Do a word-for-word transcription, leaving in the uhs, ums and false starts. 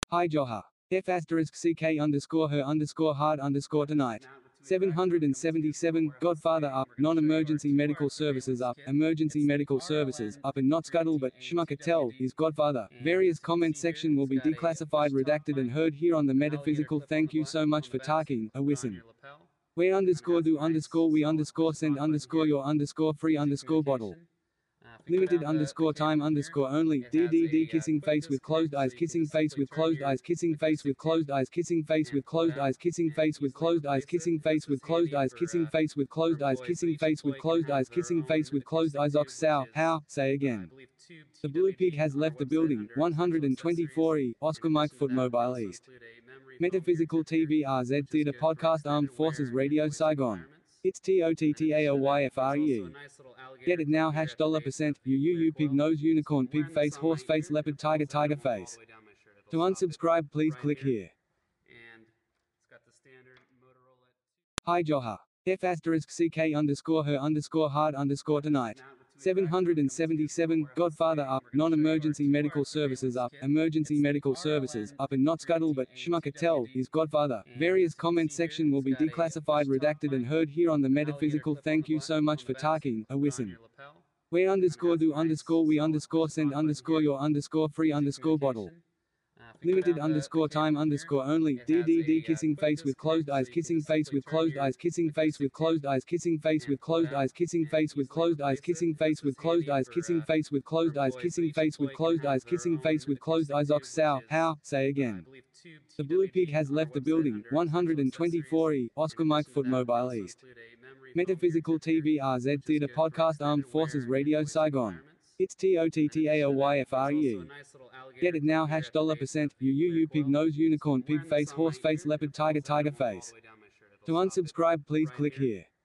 Hi Joha. F asterisk ck underscore her underscore hard underscore tonight. seven hundred seventy-seven, Godfather up, non-emergency medical services up, emergency medical services up and not scuttle but schmuckatel is Godfather. Various comment section will be declassified, redacted and heard here on the metaphysical. Thank you so much for talking, a whistle. We underscore do underscore we underscore send underscore your underscore free underscore bottle. Limited underscore time underscore only. D D D kissing face with closed eyes, kissing face with closed eyes, kissing face with closed eyes, kissing face with closed eyes, kissing face with closed eyes, kissing face with closed eyes, kissing face with closed eyes, kissing face with closed eyes, kissing face with closed eyes. Ox sow, how, say again. The blue pig has left the building. one hundred twenty-four E, Oscar Mike Foot Mobile East. Metaphysical T V R Z Theater Podcast Armed Forces Radio Saigon. It's T O T T A L Y F R E E. Get it now hash dollar percent, you you you pig nose unicorn pig face horse face leopard tiger tiger face. To unsubscribe please click here. Hi Joha. F asterisk ck underscore her underscore hard underscore tonight. seven hundred seventy-seven, Godfather up, non-emergency medical services up, emergency medical services up and not scuttle but schmuckatel is Godfather. Various comment section will be declassified, redacted and heard here on the metaphysical. Thank you so much for talking, a whistle. We underscore do underscore we underscore send underscore your underscore free underscore bottle. Limited underscore time underscore only. D D D kissing face with closed eyes, kissing face with closed eyes, kissing face with closed eyes, kissing face with closed eyes, kissing face with closed eyes, kissing face with closed eyes, kissing face with closed eyes, kissing face with closed eyes, kissing face with closed eyes. Ox sow, how, say again. The blue pig has left the building. one hundred twenty-four E, Oscar Mike Foot Mobile East. Metaphysical T V R Z Theater Podcast Armed Forces Radio Saigon. It's T O T T A L Y F R E E. Get it now hash dollar percent, you you you pig nose unicorn pig face horse face leopard tiger tiger face. To unsubscribe please click here.